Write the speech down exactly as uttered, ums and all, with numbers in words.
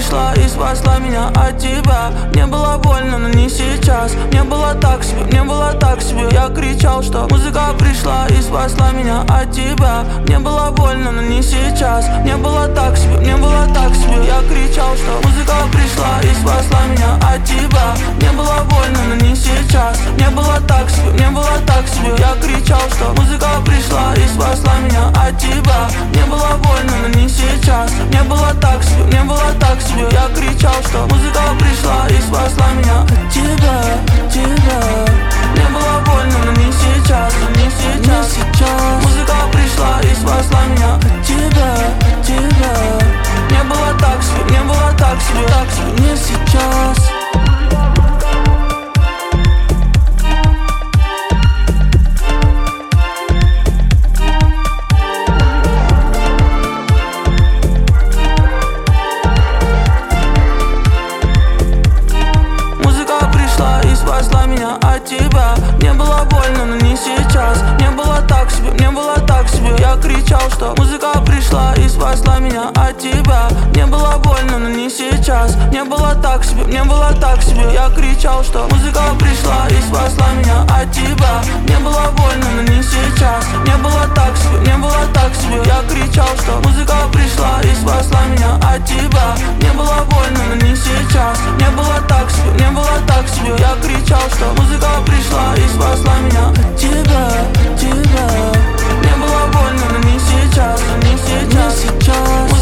пришла и спасла меня от тебя. Мне было больно, но не сейчас. Мне было так себе, мне было так себе. Я кричал, что музыка пришла и спасла меня от тебя. Мне было больно, но не сейчас. Мне было так себе, мне было так себе. Я кричал, что музыка пришла и спасла меня от тебя. Мне было больно, но не сейчас. Мне было так себе, мне было так себе. Я кричал, что музыка пришла и спасла меня от тебя. Мне было больно, но не сейчас. Мне было так себе, мне было так себе. Я кричал, что музыка пришла и спасла меня от тебя, от тебя. Мне было больно, но не сейчас, но не сейчас, не сейчас. Музыка пришла и спасла меня от тебя, от тебя. Мне было так себе, мне было так себе, так себе, не сейчас. Спасла меня от тебя. Мне было больно, но не сейчас. Мне было так себе, мне было так себе. Я кричал, что музыка пришла и спасла меня от тебя. Мне было больно, но не сейчас. Мне было так себе, мне было так себе. Я кричал, что музыка пришла и спасла меня от тебя. Мне было больно, но не сейчас. Мне было так себе, мне было так себе. Я кричал, что музыка пришла и спасла меня от тебя. Мне было больно, но не сейчас. Мне было так себе, мне было так себе. Я кричал, что музыка пришла и спасла меня от тебя, от тебя. Мне было больно, но не сейчас, но не сейчас, не сейчас.